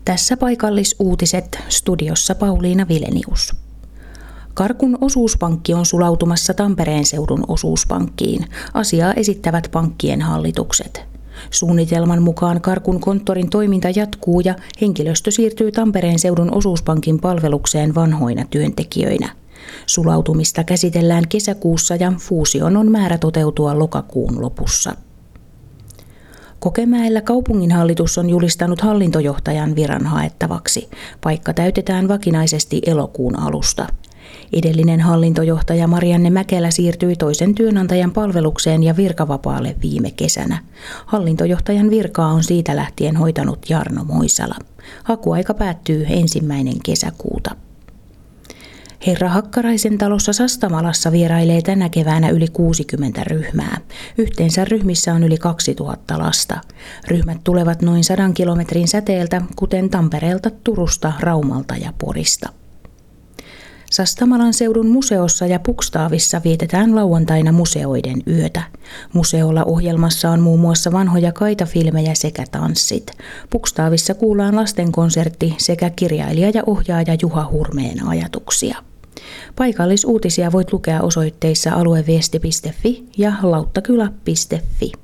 Tässä paikallisuutiset, studiossa Pauliina Vilenius. Karkun osuuspankki on sulautumassa Tampereen seudun osuuspankkiin. Asiaa esittävät pankkien hallitukset. Suunnitelman mukaan Karkun konttorin toiminta jatkuu ja henkilöstö siirtyy Tampereen seudun osuuspankin palvelukseen vanhoina työntekijöinä. Sulautumista käsitellään kesäkuussa ja fuusion on määrä toteutua lokakuun lopussa. Kokemäellä kaupunginhallitus on julistanut hallintojohtajan viran haettavaksi. Paikka täytetään vakinaisesti elokuun alusta. Edellinen hallintojohtaja Marianne Mäkelä siirtyi toisen työnantajan palvelukseen ja virkavapaalle viime kesänä. Hallintojohtajan virkaa on siitä lähtien hoitanut Jarno Moisala. Hakuaika päättyy 1. kesäkuuta. Herra Hakkaraisen talossa Sastamalassa vierailee tänä keväänä yli 60 ryhmää. Yhteensä ryhmissä on yli 2000 lasta. Ryhmät tulevat noin 100 kilometrin säteeltä, kuten Tampereelta, Turusta, Raumalta ja Porista. Sastamalan seudun museossa ja Pukstaavissa vietetään lauantaina museoiden yötä. Museolla ohjelmassa on muun muassa vanhoja kaitafilmejä sekä tanssit. Pukstaavissa kuullaan lastenkonsertti sekä kirjailija ja ohjaaja Juha Hurmeen ajatuksia. Paikallisuutisia voit lukea osoitteissa alueviesti.fi ja lauttakylä.fi.